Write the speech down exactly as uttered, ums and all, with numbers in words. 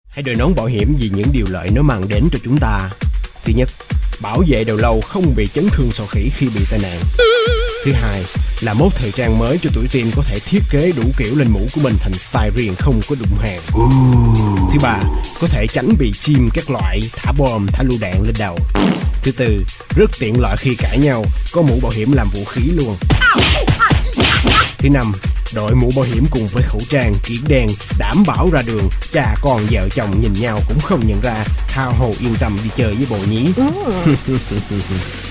Hãy đội nón bảo hiểm vì những điều lợi nó mang đến cho chúng ta. Thứ nhất, bảo vệ đầu lâu không bị chấn thương sọ khỉ khi bị tai nạn. Thứ hai, là mốt thời trang mới cho tuổi teen có thể thiết kế đủ kiểu lên mũ của mình thành style riêng không có đụng hàng. Thứ ba, có thể tránh bị chim các loại thả bom, thả lựu đạn lên đầu. Thứ tư, rất tiện lợi khi cãi nhau, có mũ bảo hiểm làm vũ khí luôn. Thứ năm, đội mũ bảo hiểm cùng với khẩu trang kiển đen đảm bảo ra đường cha con vợ chồng nhìn nhau cũng không nhận ra, tha hồ yên tâm đi chơi với bồ nhí.